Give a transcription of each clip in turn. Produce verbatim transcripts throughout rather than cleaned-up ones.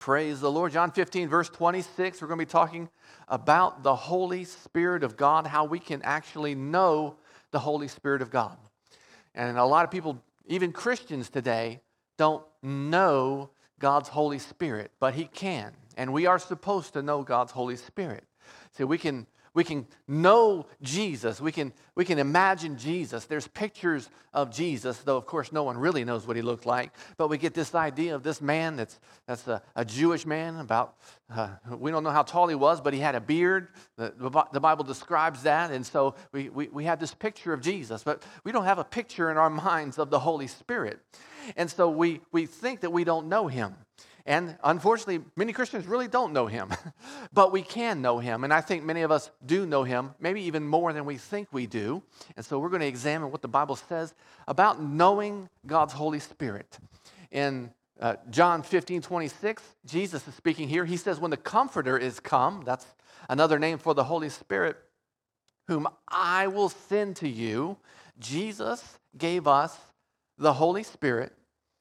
Praise the Lord. John fifteen, verse twenty-six, we're going to be talking about the Holy Spirit of God, how we can actually know the Holy Spirit of God. And a lot of people, even Christians today, don't know God's Holy Spirit, but He can. And we are supposed to know God's Holy Spirit. So we can we can know Jesus. We can we can imagine Jesus. There's pictures of Jesus, though of course no one really knows what He looked like. But we get this idea of this man that's that's a, a Jewish man. About uh, we don't know how tall he was, but he had a beard. The, the Bible describes that, and so we, we we have this picture of Jesus, but we don't have a picture in our minds of the Holy Spirit, and so we we think that we don't know Him. And unfortunately, many Christians really don't know Him, but we can know Him. And I think many of us do know Him, maybe even more than we think we do. And so we're going to examine what the Bible says about knowing God's Holy Spirit. In uh, John fifteen, twenty-six, Jesus is speaking here. He says, when the Comforter is come, that's another name for the Holy Spirit, whom I will send to you. Jesus gave us the Holy Spirit.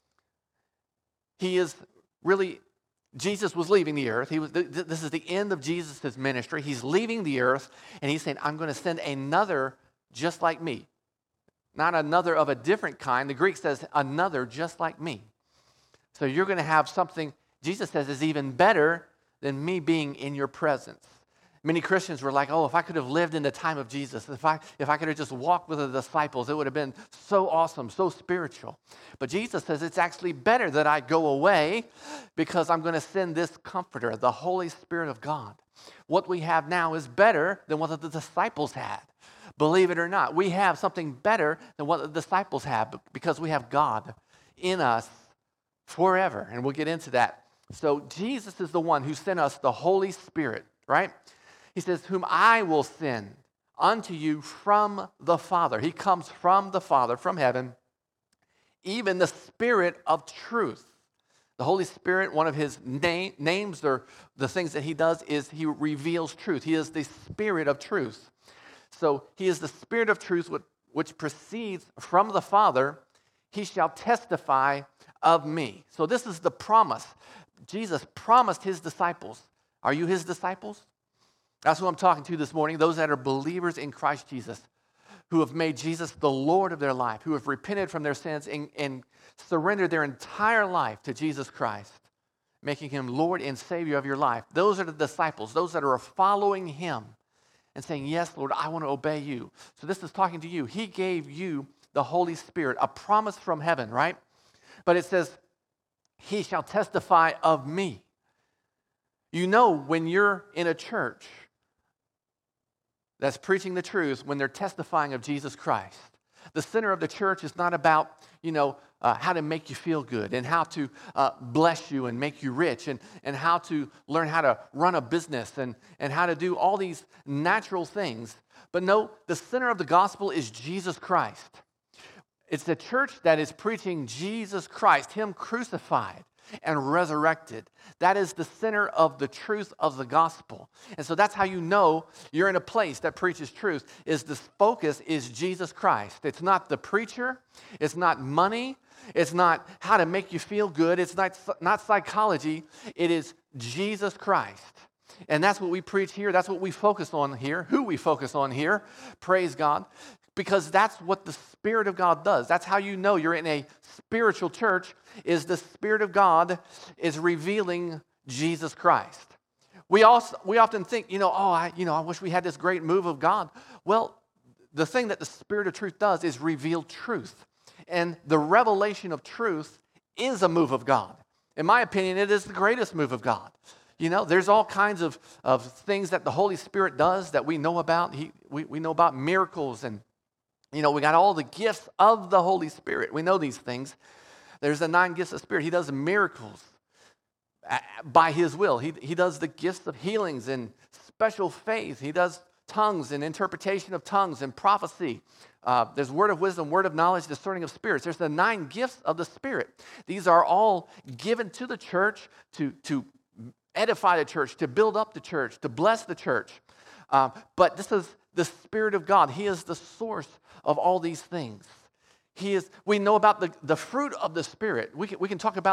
He is Really, Jesus was leaving the earth. He was. This is the end of Jesus' ministry. He's leaving the earth, and He's saying, I'm going to send another just like me. Not another of a different kind. The Greek says another just like me. So you're going to have something, Jesus says, is even better than me being in your presence. Many Christians were like, oh, if I could have lived in the time of Jesus, if I if I could have just walked with the disciples, it would have been so awesome, so spiritual. But Jesus says it's actually better that I go away because I'm going to send this Comforter, the Holy Spirit of God. What we have now is better than what the disciples had. Believe it or not, we have something better than what the disciples had because we have God in us forever. And we'll get into that. So Jesus is the one who sent us the Holy Spirit, right? He says, whom I will send unto you from the Father. He comes from the Father, from heaven, even the Spirit of truth. The Holy Spirit, one of His name, names, or the things that He does is He reveals truth. He is the Spirit of truth. So He is the Spirit of truth which, which proceeds from the Father. He shall testify of me. So this is the promise. Jesus promised His disciples. Are you His disciples? That's who I'm talking to this morning, those that are believers in Christ Jesus, who have made Jesus the Lord of their life, who have repented from their sins and, and surrendered their entire life to Jesus Christ, making Him Lord and Savior of your life. Those are the disciples, those that are following Him and saying, yes, Lord, I want to obey you. So this is talking to you. He gave you the Holy Spirit, a promise from heaven, right? But it says, He shall testify of me. You know, when you're in a church that's preaching the truth, when they're testifying of Jesus Christ, the center of the church is not about, you know, uh, how to make you feel good and how to uh, bless you and make you rich and, and how to learn how to run a business and, and how to do all these natural things. But no, the center of the gospel is Jesus Christ. It's the church that is preaching Jesus Christ, Him crucified and resurrected. That is the center of the truth of the gospel. And so that's how you know you're in a place that preaches truth, is the focus is Jesus Christ. It's not the preacher. It's not money. It's not how to make you feel good. It's not, not psychology. It is Jesus Christ. And that's what we preach here. That's what we focus on here, who we focus on here. Praise God. Because that's what the Spirit of God does. That's how you know you're in a spiritual church, is the Spirit of God is revealing Jesus Christ. We also we often think, you know, oh, I, you know, I wish we had this great move of God. Well, the thing that the Spirit of truth does is reveal truth. And the revelation of truth is a move of God. In my opinion, it is the greatest move of God. You know, there's all kinds of, of things that the Holy Spirit does that we know about. He, we, we know about miracles and You know, we got all the gifts of the Holy Spirit. We know these things. There's the nine gifts of the Spirit. He does miracles by His will. He, he does the gifts of healings and special faith. He does tongues and interpretation of tongues and prophecy. Uh, there's word of wisdom, word of knowledge, discerning of spirits. There's the nine gifts of the Spirit. These are all given to the church to, to edify the church, to build up the church, to bless the church. Uh, but this is the Spirit of God. He is the source of all these things. He is. We know about the, the fruit of the Spirit. We can, we can talk about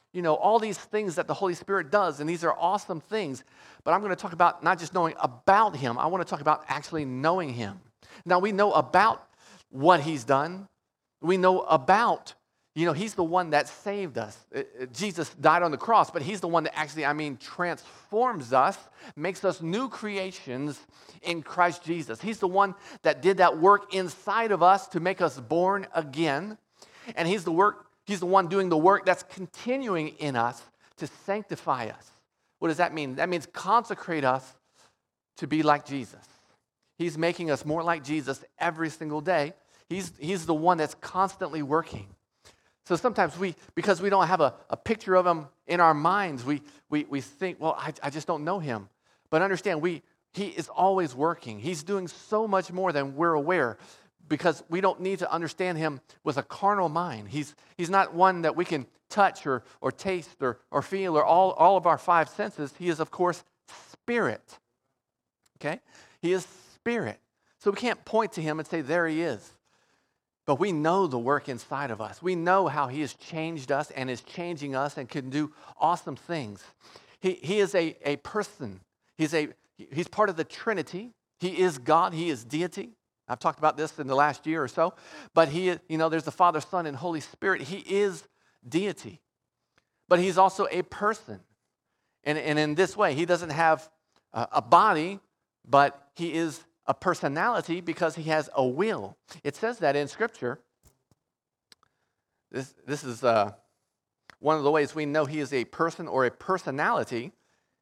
you know, all these things that the Holy Spirit does, and these are awesome things. But I'm going to talk about not just knowing about him, I want to talk about actually knowing him. Now, we know about what he's done. We know about, you know, he's the one that saved us. It, it, Jesus died on the cross, but he's the one that actually, I mean, transforms us, makes us new creations in Christ Jesus. He's the one that did that work inside of us to make us born again. And he's the work, he's the one doing the work that's continuing in us to sanctify us. What does that mean? That means consecrate us to be like Jesus. He's making us more like Jesus every single day. He's, he's the one that's constantly working. So sometimes we, because we don't have a, a picture of him in our minds, we, we, we think, well, I, I just don't know him. But understand, we, he is always working. He's doing so much more than we're aware, because we don't need to understand him with a carnal mind. He's, he's not one that we can touch or, or taste or, or feel or all, all of our five senses. He is, of course, spirit. Okay? He is spirit. So we can't point to him and say, there he is. But we know the work inside of us. We know how he has changed us and is changing us and can do awesome things. He, he is a, a person. He's, a, he's part of the Trinity. He is God. He is deity. I've talked about this in the last year or so. But he, you know, there's the Father, Son, and Holy Spirit. He is deity. But he's also a person. And, and in this way, he doesn't have a, a body, but he is a personality because he has a will. It says that in Scripture. This, this is uh, one of the ways we know he is a person or a personality.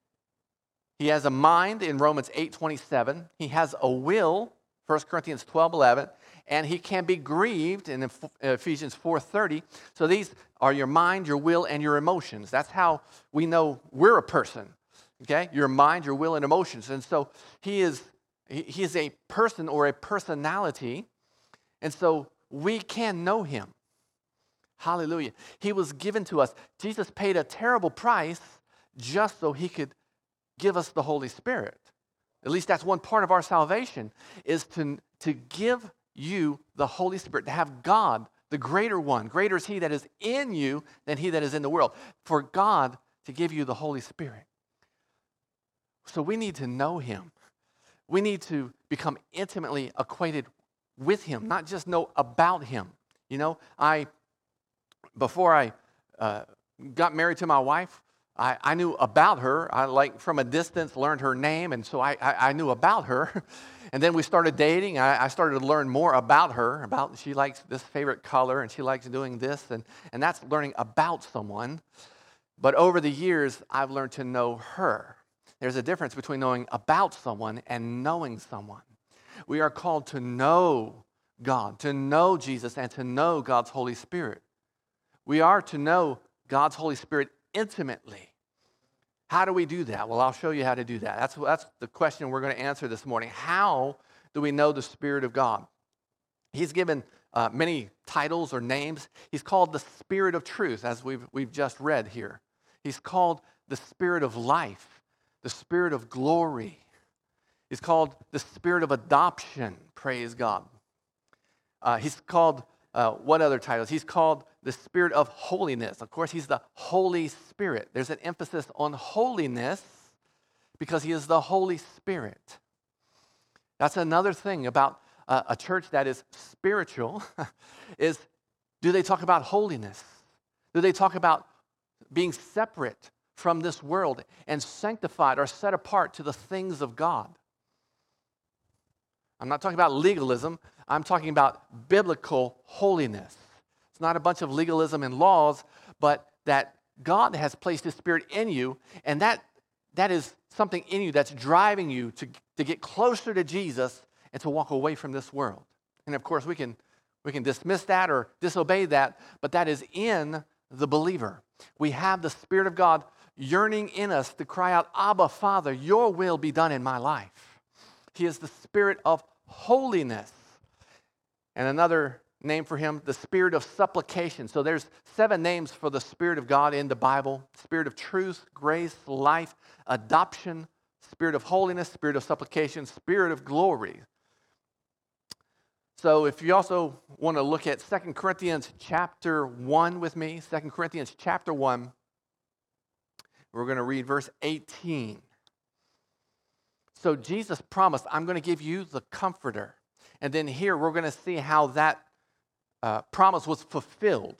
He has a mind in Romans eight twenty-seven. He has a will, First Corinthians twelve eleven, and he can be grieved in Ephesians four thirty. So these are your mind, your will, and your emotions. That's how we know we're a person, okay? Your mind, your will, and emotions. And so he is he is a person or a personality, and so we can know him. Hallelujah. He was given to us. Jesus paid a terrible price just so he could give us the Holy Spirit. At least that's one part of our salvation, is to, to give you the Holy Spirit, to have God, the greater one. Greater is he that is in you than he that is in the world. For God to give you the Holy Spirit. So we need to know him. We need to become intimately acquainted with him, not just know about him. You know, I, before I uh, got married to my wife, I, I knew about her. I, like, from a distance, learned her name, and so I, I, I knew about her. And then we started dating. I, I started to learn more about her, about she likes this favorite color, and she likes doing this, and, and that's learning about someone. But over the years, I've learned to know her. There's a difference between knowing about someone and knowing someone. We are called to know God, to know Jesus, and to know God's Holy Spirit. We are to know God's Holy Spirit intimately. How do we do that? Well, I'll show you how to do that. That's, that's the question we're going to answer this morning. How do we know the Spirit of God? He's given uh, many titles or names. He's called the Spirit of Truth, as we've, we've just read here. He's called the Spirit of Life, the Spirit of Glory. He's called the Spirit of Adoption, praise God. Uh, he's called, uh, what other titles? He's called the Spirit of Holiness. Of course, he's the Holy Spirit. There's an emphasis on holiness because he is the Holy Spirit. That's another thing about uh, a church that is spiritual is, do they talk about holiness? Do they talk about being separate from this world and sanctified or set apart to the things of God? I'm not talking about legalism. I'm talking about biblical holiness. It's not a bunch of legalism and laws, but that God has placed his Spirit in you, and that, that is something in you that's driving you to, to get closer to Jesus and to walk away from this world. And of course, we can, we can dismiss that or disobey that, but that is in the believer. We have the Spirit of God yearning in us to cry out, Abba, Father, your will be done in my life. He is the Spirit of holiness. And another name for him, the Spirit of supplication. So there's seven names for the Spirit of God in the Bible. Spirit of truth, grace, life, adoption, Spirit of holiness, Spirit of supplication, Spirit of glory. So if you also want to look at Second Corinthians chapter one with me, Second Corinthians chapter one, We're going to read verse eighteen. So Jesus promised, I'm going to give you the Comforter. And then here we're going to see how that uh, promise was fulfilled.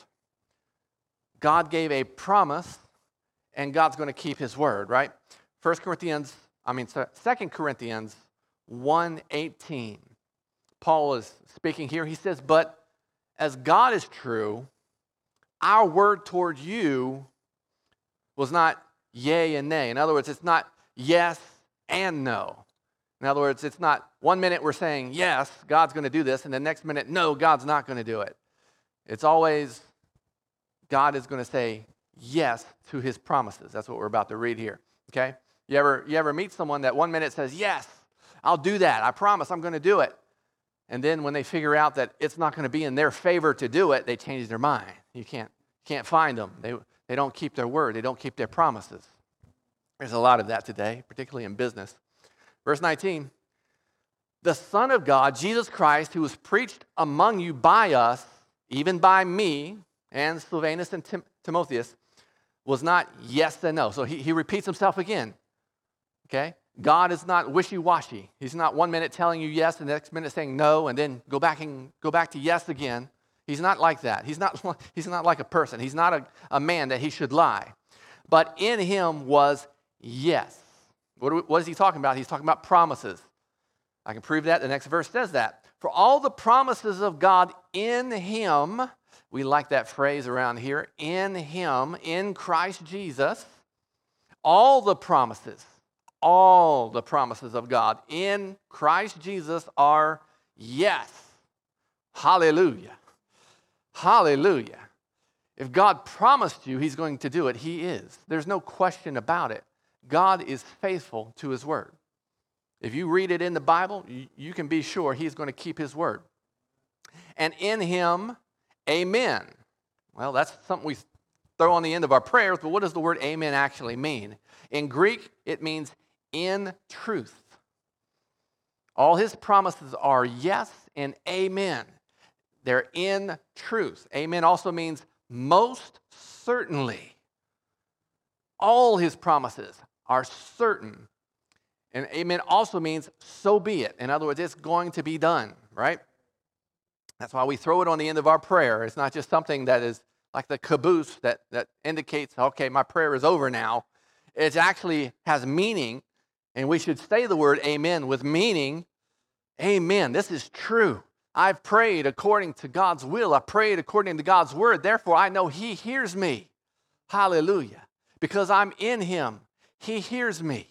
God gave a promise, and God's going to keep his word, right? First Corinthians, I mean, Second Corinthians one eighteen. Paul is speaking here. He says, but as God is true, our word toward you was not yea and nay. In other words, it's not yes and no. In other words, it's not one minute we're saying, yes, God's going to do this, and the next minute, no, God's not going to do it. It's always God is going to say yes to his promises. That's what we're about to read here, okay? You ever, you ever meet someone that one minute says, yes, I'll do that. I promise I'm going to do it. And then when they figure out that it's not going to be in their favor to do it, they change their mind. You can't, can't find them. They, they don't keep their word. They don't keep their promises. There's a lot of that today, particularly in business. Verse nineteen, the Son of God, Jesus Christ, who was preached among you by us, even by me and Silvanus and Tim- Timotheus, was not yes and no. So he, he repeats himself again, okay? God is not wishy-washy. He's not one minute telling you yes and the next minute saying no and then go back and go back to yes again. He's not like that. He's not, he's not like a person. He's not a, a man that he should lie. But in him was yes. What, we, what is he talking about? He's talking about promises. I can prove that. The next verse says that. For all the promises of God in him, we like that phrase around here, in him, in Christ Jesus, all the promises, all the promises of God in Christ Jesus are yes. Hallelujah. Hallelujah. If God promised you he's going to do it, he is. There's no question about it. God is faithful to his word. If you read it in the Bible, you, you can be sure he's going to keep his word. And in him, amen. Well, that's something we throw on the end of our prayers, but what does the word amen actually mean? In Greek, it means in truth. All his promises are yes and amen. They're in truth. Amen also means most certainly. All his promises are certain. And amen also means so be it. In other words, it's going to be done, right? That's why we throw it on the end of our prayer. It's not just something that is like the caboose that, that indicates, okay, my prayer is over now. It actually has meaning, and we should say the word amen with meaning. Amen, this is true. I've prayed according to God's will. I prayed according to God's word. Therefore, I know he hears me. Hallelujah. Because I'm in him. He hears me.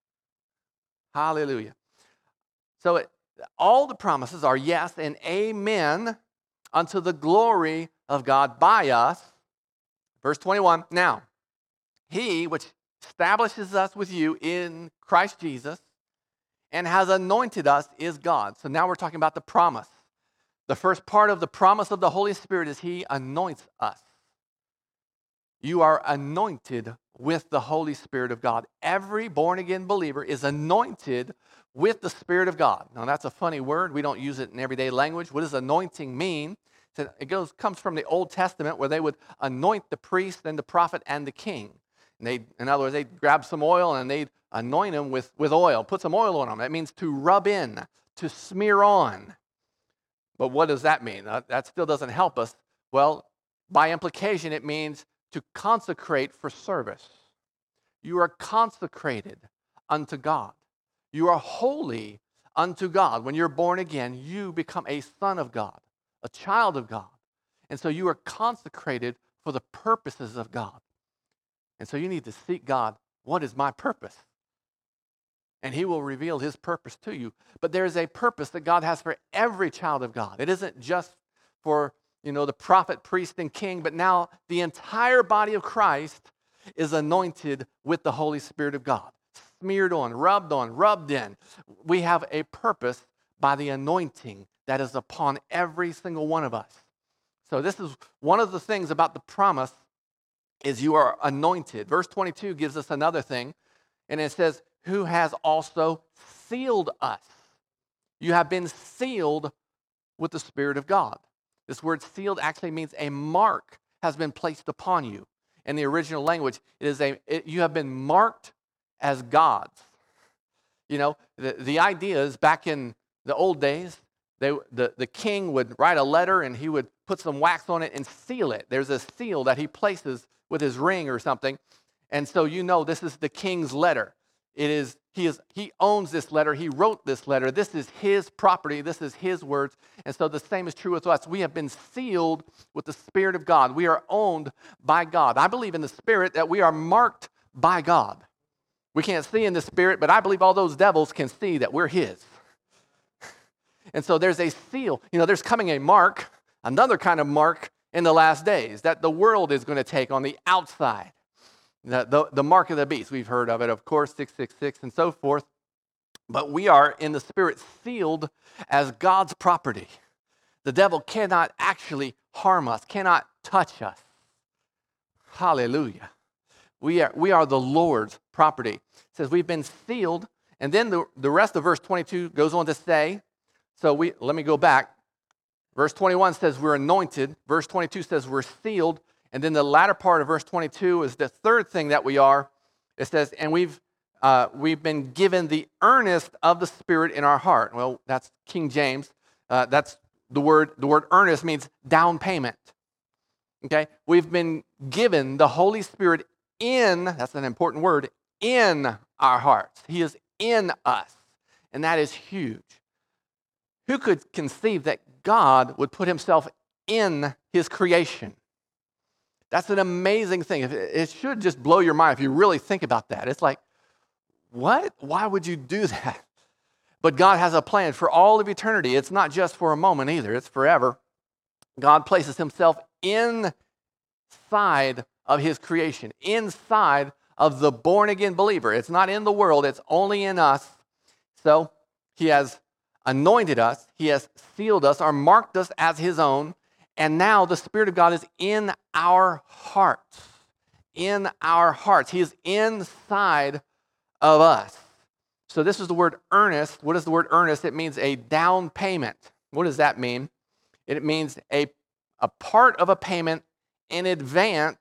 Hallelujah. So it, all the promises are yes and amen unto the glory of God by us. Verse twenty-one, now, he which establishes us with you in Christ Jesus and has anointed us is God. So now we're talking about the promise. The first part of the promise of the Holy Spirit is he anoints us. You are anointed with the Holy Spirit of God. Every born-again believer is anointed with the Spirit of God. Now, that's a funny word. We don't use it in everyday language. What does anointing mean? It goes comes from the Old Testament where they would anoint the priest and the prophet and the king. And they, in other words, they'd grab some oil and they'd anoint them with, with oil, put some oil on them. That means to rub in, to smear on. But what does that mean? That still doesn't help us. Well, by implication, it means to consecrate for service. You are consecrated unto God. You are holy unto God. When you're born again, you become a son of God, a child of God. And so you are consecrated for the purposes of God. And so you need to seek God, what is my purpose? And he will reveal his purpose to you. But there is a purpose that God has for every child of God. It isn't just for, you know, the prophet, priest, and king, but now the entire body of Christ is anointed with the Holy Spirit of God. Smeared on, rubbed on, rubbed in. We have a purpose by the anointing that is upon every single one of us. So this is one of the things about the promise is you are anointed. Verse twenty-two gives us another thing, and it says, who has also sealed us. You have been sealed with the Spirit of God. This word sealed actually means a mark has been placed upon you. in the original language. It is a, it, you have been marked as God's. You know, the, the idea is back in the old days, they, the, the king would write a letter and he would put some wax on it and seal it. There's a seal that he places with his ring or something. And so you know this is the king's letter. It is, he is, he owns this letter. He wrote this letter. This is his property. This is his words. And so the same is true with us. We have been sealed with the Spirit of God. We are owned by God. I believe in the Spirit that we are marked by God. We can't see in the Spirit, but I believe all those devils can see that we're his. And so there's a seal. You know, there's coming a mark, another kind of mark in the last days that the world is going to take on the outside. The, the, the mark of the beast. We've heard of it, of course, six six six and so forth. But we are in the Spirit sealed as God's property. The devil cannot actually harm us, cannot touch us. Hallelujah. We are, we are the Lord's property. It says we've been sealed. And then the, the rest of verse twenty-two goes on to say, so we let me go back. Verse twenty-one says we're anointed. Verse twenty-two says we're sealed. And then the latter part of verse twenty-two is the third thing that we are. It says, and we've uh, we've been given the earnest of the Spirit in our heart. Well, that's King James. Uh, that's the word. The word earnest means down payment. Okay, we've been given the Holy Spirit in. That's an important word. In our hearts, He is in us, and that is huge. Who could conceive that God would put Himself in His creation? That's an amazing thing. It should just blow your mind if you really think about that. It's like, what? Why would you do that? But God has a plan for all of eternity. It's not just for a moment either. It's forever. God places Himself inside of His creation, inside of the born-again believer. It's not in the world. It's only in us. So He has anointed us. He has sealed us or marked us as His own. And now the Spirit of God is in our hearts. In our hearts. He is inside of us. So this is the word earnest. What is the word earnest? It means a down payment. What does that mean? It means a, a part of a payment in advance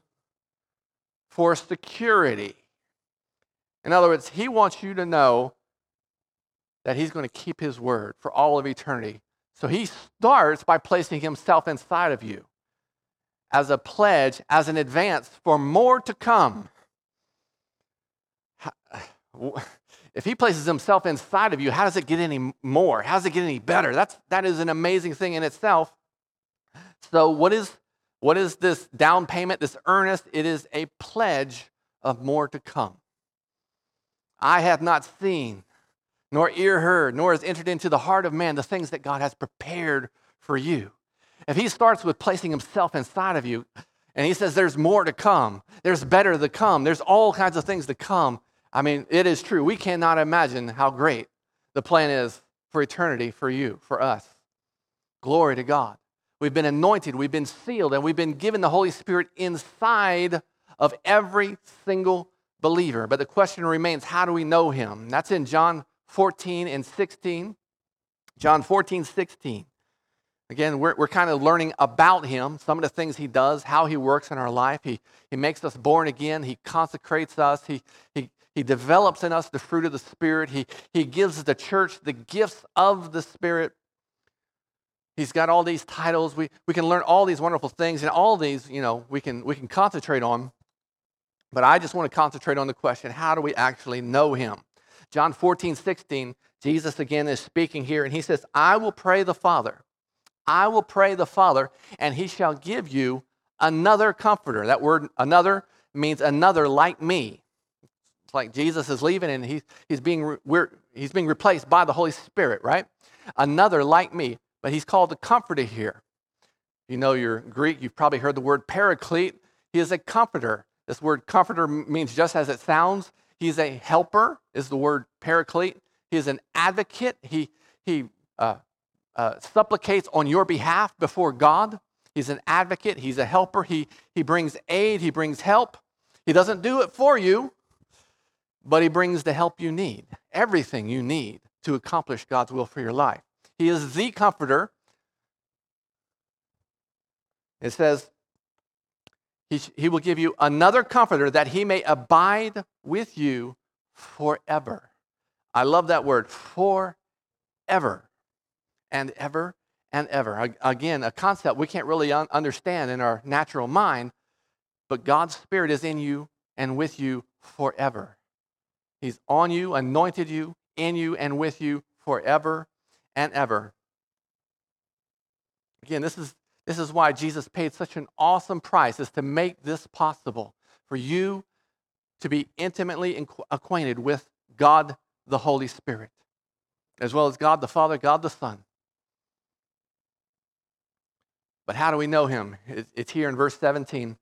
for security. In other words, He wants you to know that He's going to keep His word for all of eternity. So He starts by placing Himself inside of you as a pledge, as an advance for more to come. If He places Himself inside of you, how does it get any more? How does it get any better? That's, that is an amazing thing in itself. So what is, what is this down payment, this earnest? It is a pledge of more to come. I have not seen, nor ear heard, nor has entered into the heart of man the things that God has prepared for you. If He starts with placing Himself inside of you, and He says there's more to come, there's better to come, there's all kinds of things to come, I mean, it is true. We cannot imagine how great the plan is for eternity, for you, for us. Glory to God. We've been anointed, we've been sealed, and we've been given the Holy Spirit inside of every single believer. But the question remains, how do we know Him? That's in John fourteen and sixteen. John fourteen, sixteen. Again, we're, we're kind of learning about Him, some of the things He does, how He works in our life. He, he makes us born again. He consecrates us. He, he, he develops in us the fruit of the Spirit. He, he gives the church the gifts of the Spirit. He's got all these titles. We, we can learn all these wonderful things, and all these, you know, we can, we can concentrate on. But I just want to concentrate on the question, how do we actually know Him? John fourteen, sixteen, Jesus again is speaking here, and He says, I will pray the Father. I will pray the Father, and He shall give you another comforter. That word another means another like me. It's like Jesus is leaving, and he, he's, being, we're, he's being replaced by the Holy Spirit, right? Another like me, but He's called the comforter here. You know your Greek, you've probably heard the word paraclete. He is a comforter. This word comforter means just as it sounds. He's a helper, is the word paraclete. He is an advocate. He, he uh, uh, supplicates on your behalf before God. He's an advocate. He's a helper. He, he brings aid. He brings help. He doesn't do it for you, but He brings the help you need, everything you need to accomplish God's will for your life. He is the comforter. It says, He, he will give you another comforter that he may abide with you forever. I love that word, forever and ever and ever. Again, a concept we can't really un- understand in our natural mind, but God's Spirit is in you and with you forever. He's on you, anointed you, in you, and with you forever and ever. Again, this is, this is why Jesus paid such an awesome price, is to make this possible, for you to be intimately acquainted with God the Holy Spirit, as well as God the Father, God the Son. But how do we know him? It's here in verse seventeen.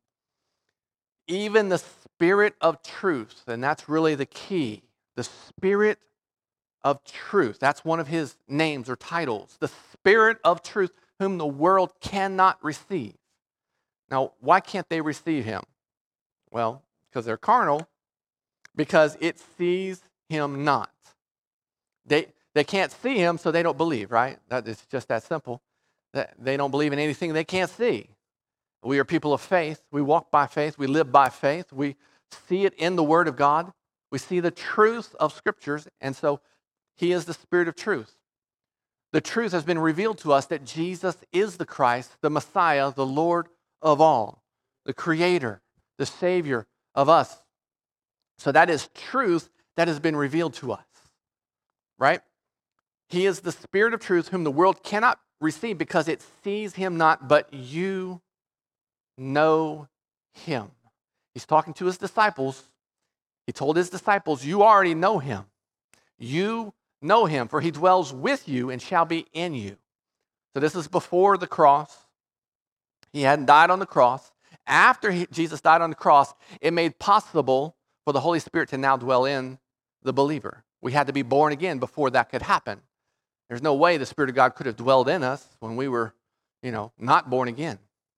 Even the Spirit of truth, and that's really the key. The Spirit of truth. That's one of his names or titles. The Spirit of truth, whom the world cannot receive. Now, why can't they receive him? Well, because they're carnal, because it sees him not. They, they can't see him, so they don't believe, right? That is just that simple. They don't believe in anything they can't see. We are people of faith. We walk by faith. We live by faith. We see it in the Word of God. We see the truth of Scriptures, and so he is the Spirit of truth. The truth has been revealed to us that Jesus is the Christ, the Messiah, the Lord of all, the Creator, the Savior of us. So that is truth that has been revealed to us, right? He is the Spirit of truth whom the world cannot receive because it sees him not, but you know him. He's talking to his disciples. He told his disciples, you already know him. You know him, for he dwells with you and shall be in you. So this is before the cross. He hadn't died on the cross. After he, Jesus died on the cross, it made possible for the Holy Spirit to now dwell in the believer. We had to be born again before that could happen. There's no way the Spirit of God could have dwelled in us when we were, you know, not born again.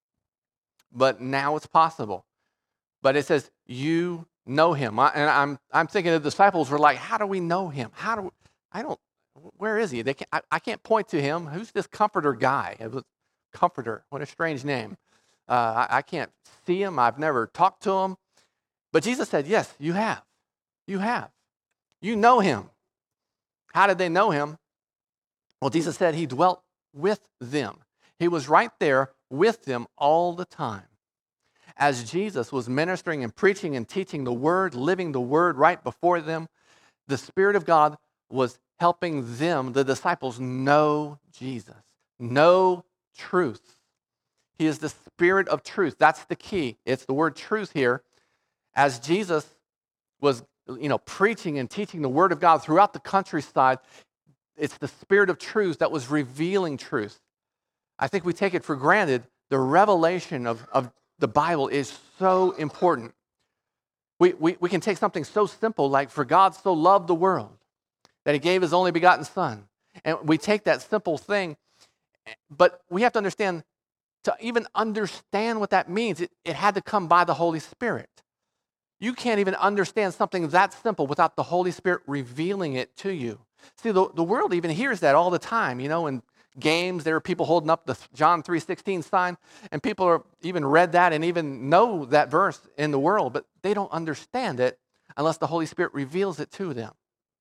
But now it's possible. But it says, you know him. I, and I'm I'm thinking the disciples were like, how do we know him? How do we, I don't, where is he? They can't, I, I can't point to him. Who's this comforter guy? It was comforter. What a strange name. Uh, I, I can't see him. I've never talked to him. But Jesus said, yes, you have. You have. You know him. How did they know him? Well, Jesus said he dwelt with them. He was right there with them all the time. As Jesus was ministering and preaching and teaching the word, living the word right before them, the Spirit of God was helping them, the disciples, know Jesus, know truth. He is the Spirit of truth. That's the key. It's the word truth here. As Jesus was, you know, preaching and teaching the word of God throughout the countryside, it's the Spirit of truth that was revealing truth. I think we take it for granted. The revelation of, of the Bible is so important. We, we, we can take something so simple like, for God so loved the world that he gave his only begotten Son. And we take that simple thing, but we have to understand, to even understand what that means, it, it had to come by the Holy Spirit. You can't even understand something that simple without the Holy Spirit revealing it to you. See, the, the world even hears that all the time. You know, in games, there are people holding up the John three sixteen sign, and people are even read that and even know that verse in the world, but they don't understand it unless the Holy Spirit reveals it to them.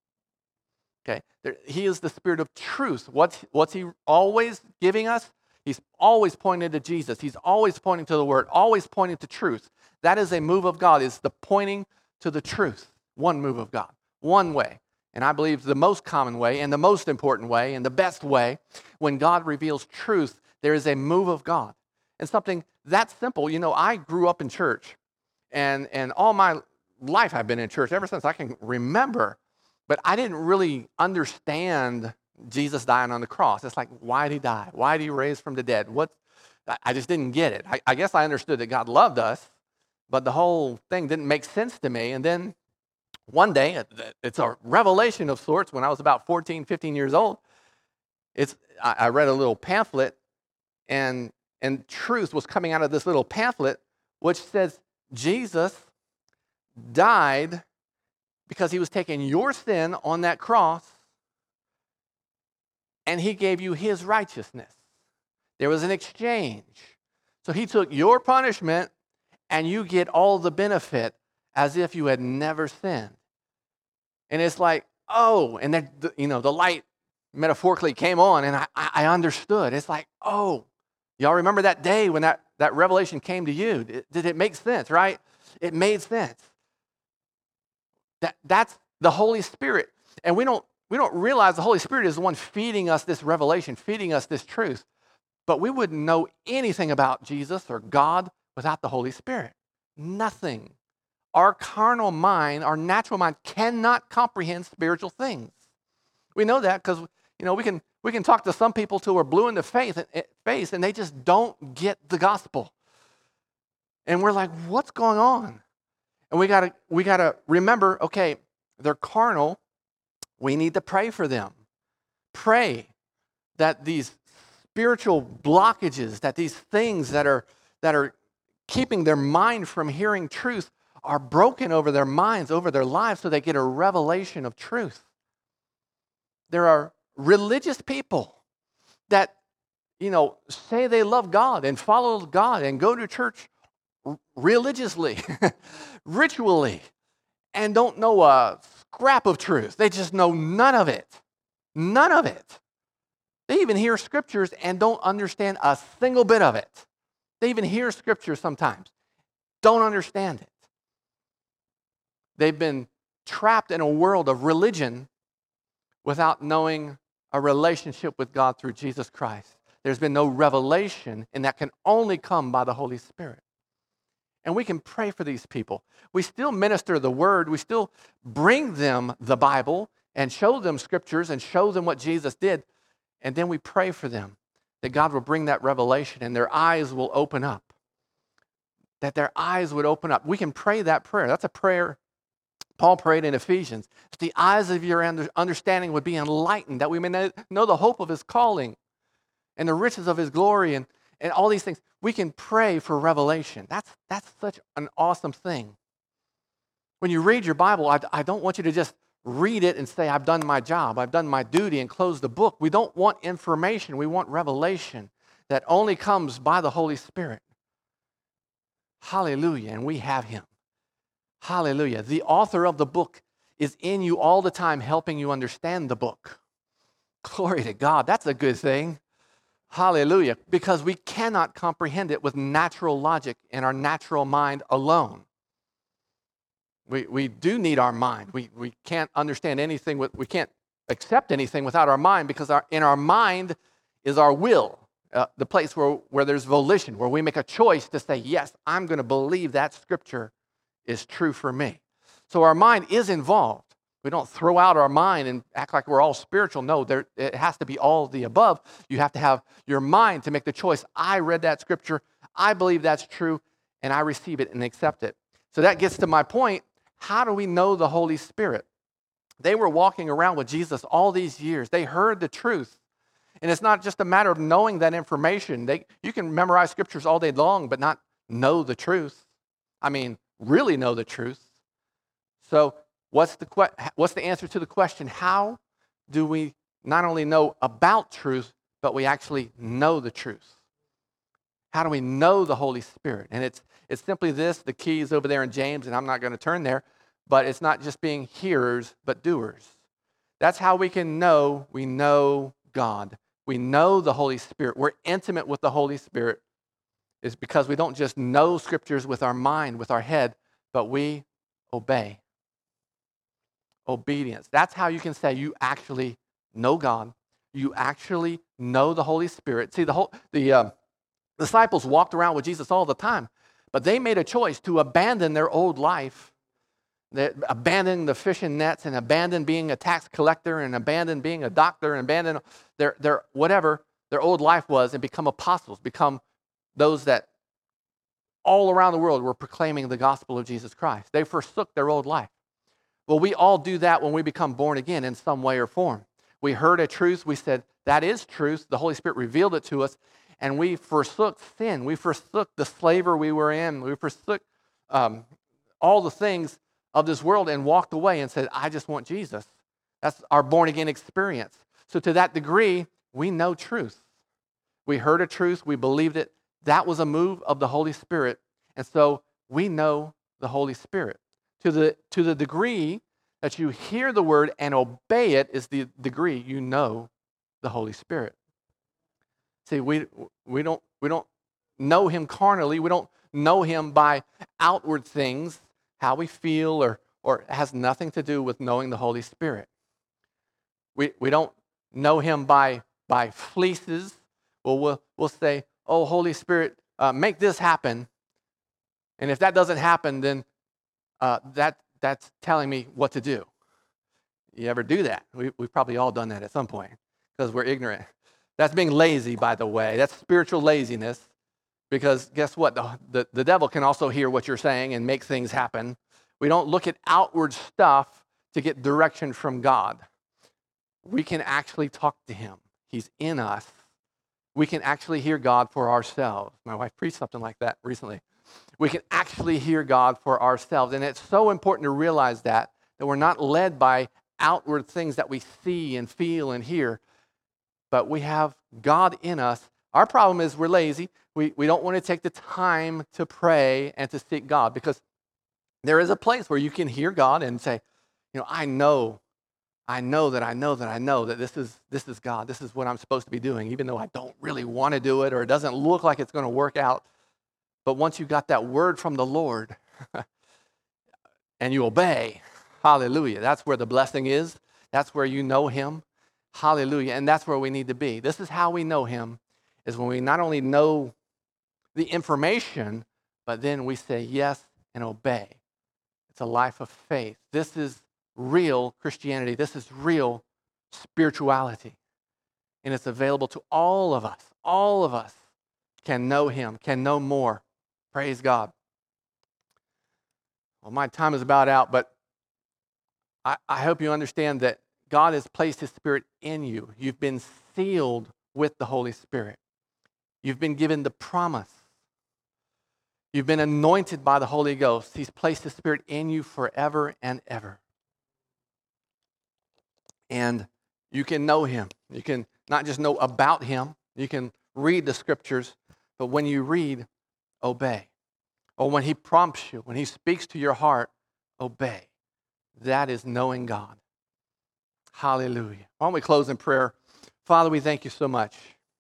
Okay, there, he is the Spirit of truth. What's, what's he always giving us? He's always pointing to Jesus. He's always pointing to the Word, always pointing to truth. That is a move of God, is the pointing to the truth. One move of God, one way. And I believe the most common way and the most important way and the best way, when God reveals truth, there is a move of God. And something that simple, you know, I grew up in church, and, and all my life I've been in church ever since I can remember, but I didn't really understand Jesus dying on the cross. It's like, why did he die? Why did he raise from the dead? What? I just didn't get it. I, I guess I understood that God loved us, but the whole thing didn't make sense to me. And then one day, it's a revelation of sorts. When I was about fourteen, fifteen years old, it's I, I read a little pamphlet, and, and truth was coming out of this little pamphlet, which says Jesus died because he was taking your sin on that cross, and he gave you his righteousness. There was an exchange. So he took your punishment and you get all the benefit as if you had never sinned. And it's like, oh, and then, you know, the light metaphorically came on, and I, I understood. It's like, oh, y'all remember that day when that, that revelation came to you? Did, did it make sense, right? It made sense. That, that's the Holy Spirit. And we don't, we don't realize the Holy Spirit is the one feeding us this revelation, feeding us this truth. But we wouldn't know anything about Jesus or God without the Holy Spirit. Nothing. Our carnal mind, our natural mind cannot comprehend spiritual things. We know that because, you know, we can we can talk to some people who are blue in the face, face and they just don't get the gospel. And we're like, what's going on? And we gotta we gotta remember, okay, they're carnal. We need to pray for them. Pray that these spiritual blockages, that these things that are that are keeping their mind from hearing truth are broken over their minds, over their lives, so they get a revelation of truth. There are religious people that, you know, say they love God and follow God and go to church religiously, ritually, and don't know a scrap of truth. They just know none of it. None of it. They even hear scriptures and don't understand a single bit of it. They even hear scriptures sometimes, don't understand it. They've been trapped in a world of religion without knowing a relationship with God through Jesus Christ. There's been no revelation, and that can only come by the Holy Spirit. And we can pray for these people. We still minister the word. We still bring them the Bible and show them scriptures and show them what Jesus did. And then we pray for them that God will bring that revelation and their eyes will open up. That their eyes would open up. We can pray that prayer. That's a prayer Paul prayed in Ephesians. That the eyes of your understanding would be enlightened, that we may know the hope of his calling and the riches of his glory and, and all these things. We can pray for revelation. That's, that's such an awesome thing. When you read your Bible, I, I don't want you to just read it and say, I've done my job, I've done my duty, and close the book. We don't want information. We want revelation that only comes by the Holy Spirit. Hallelujah, and we have him. Hallelujah. The author of the book is in you all the time, helping you understand the book. Glory to God. That's a good thing. Hallelujah. Because we cannot comprehend it with natural logic and our natural mind alone. We, we do need our mind. We, we can't understand anything, with, we can't accept anything without our mind, because our, in our mind is our will, uh, the place where, where there's volition, where we make a choice to say, yes, I'm going to believe that scripture is true for me. So our mind is involved. We don't throw out our mind and act like we're all spiritual. No, there, it has to be all of the above. You have to have your mind to make the choice. I read that scripture. I believe that's true, and I receive it and accept it. So that gets to my point. How do we know the Holy Spirit? They were walking around with Jesus all these years. They heard the truth. And it's not just a matter of knowing that information. They, you can memorize scriptures all day long, but not know the truth. I mean, really know the truth. So what's the que- what's the answer to the question? How do we not only know about truth, but we actually know the truth? How do we know the Holy Spirit? And it's it's simply this. The key is over there in James, and I'm not going to turn there, but it's not just being hearers, but doers. That's how we can know we know God. We know the Holy Spirit. We're intimate with the Holy Spirit. Is because we don't just know scriptures with our mind, with our head, but we obey. Obedience. That's how you can say you actually know God. You actually know the Holy Spirit. See, the whole the uh, disciples walked around with Jesus all the time, but they made a choice to abandon their old life, they abandon the fishing nets and abandon being a tax collector and abandon being a doctor and abandon their their whatever their old life was and become apostles, become those that all around the world were proclaiming the gospel of Jesus Christ. They forsook their old life. Well, we all do that when we become born again in some way or form. We heard a truth. We said, that is truth. The Holy Spirit revealed it to us. And we forsook sin. We forsook the slavery we were in. We forsook um, all the things of this world and walked away and said, I just want Jesus. That's our born again experience. So to that degree, we know truth. We heard a truth. We believed it. That was a move of the Holy Spirit. And so we know the Holy Spirit. To the, to the degree that you hear the word and obey it is the degree you know the Holy Spirit. See, we, we, don't, we don't know him carnally. We don't know him by outward things, how we feel, or, or it has nothing to do with knowing the Holy Spirit. We, we don't know him by, by fleeces. Well, we'll, we'll say, oh, Holy Spirit, uh, make this happen. And if that doesn't happen, then uh, that, that's telling me what to do. You ever do that? We, we've probably all done that at some point because we're ignorant. That's being lazy, by the way. That's spiritual laziness. Because guess what? The, the, the devil can also hear what you're saying and make things happen. We don't look at outward stuff to get direction from God. We can actually talk to him. He's in us. We can actually hear God for ourselves. My wife preached something like that recently. We can actually hear God for ourselves. And it's so important to realize that, that we're not led by outward things that we see and feel and hear, but we have God in us. Our problem is we're lazy. We, we don't want to take the time to pray and to seek God, because there is a place where you can hear God and say, you know, I know, I know that I know that I know that this is, this is God. This is what I'm supposed to be doing, even though I don't really want to do it or it doesn't look like it's going to work out. But once you got that word from the Lord and you obey, hallelujah, that's where the blessing is. That's where you know him. Hallelujah. And that's where we need to be. This is how we know him, is when we not only know the information, but then we say yes and obey. It's a life of faith. This is real Christianity. This is real spirituality. And it's available to all of us. All of us can know him, can know more. Praise God. Well, my time is about out, but I, I hope you understand that God has placed his Spirit in you. You've been sealed with the Holy Spirit. You've been given the promise. You've been anointed by the Holy Ghost. He's placed his Spirit in you forever and ever. And you can know him. You can not just know about him. You can read the scriptures, but when you read, obey. Or when he prompts you, when he speaks to your heart, obey. That is knowing God. Hallelujah. Why don't we close in prayer? Father, we thank you so much.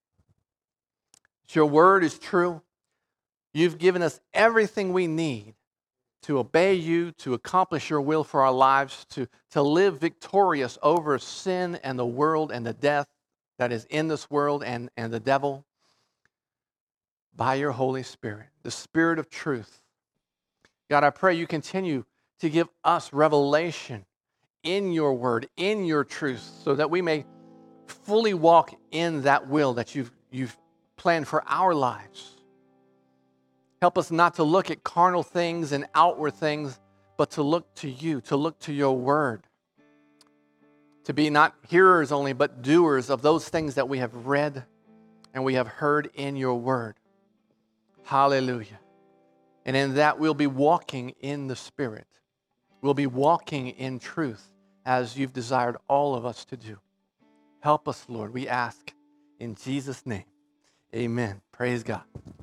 Your word is true. You've given us everything we need to obey you, to accomplish your will for our lives, to, to live victorious over sin and the world and the death that is in this world and, and the devil by your Holy Spirit, the Spirit of truth. God, I pray you continue to give us revelation in your word, in your truth, so that we may fully walk in that will that you've, you've planned for our lives. Help us not to look at carnal things and outward things, but to look to you, to look to your word, to be not hearers only, but doers of those things that we have read and we have heard in your word. Hallelujah. And in that we'll be walking in the Spirit. We'll be walking in truth as you've desired all of us to do. Help us, Lord, we ask in Jesus' name. Amen. Praise God.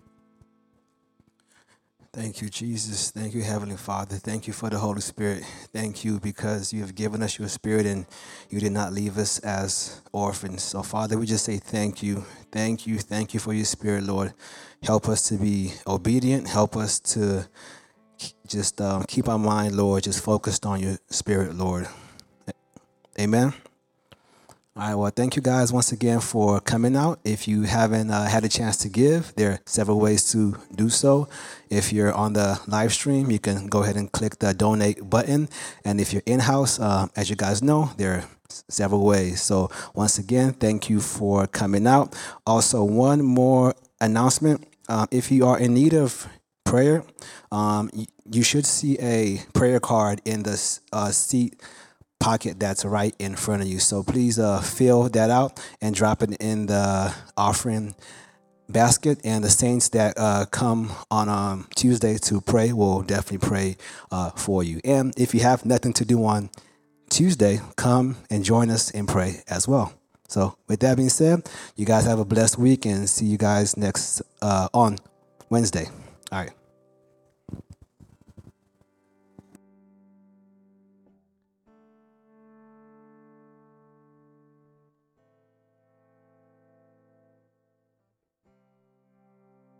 Thank you, Jesus. Thank you, Heavenly Father. Thank you for the Holy Spirit. Thank you because you have given us your Spirit and you did not leave us as orphans. So, Father, we just say thank you. Thank you. Thank you for your Spirit, Lord. Help us to be obedient. Help us to just um, keep our mind, Lord, just focused on your Spirit, Lord. Amen. All right, well, thank you guys once again for coming out. If you haven't uh, had a chance to give, there are several ways to do so. If you're on the live stream, you can go ahead and click the donate button. And if you're in-house, uh, as you guys know, there are several ways. So once again, thank you for coming out. Also, one more announcement. Um, if you are in need of prayer, um, you should see a prayer card in the uh, seat pocket that's right in front of you. So please uh, fill that out and drop it in the offering basket. And the saints that uh, come on um, Tuesday to pray will definitely pray uh, for you. And if you have nothing to do on Tuesday, come and join us and pray as well. So with that being said, you guys have a blessed week and see you guys next uh, on Wednesday. All right.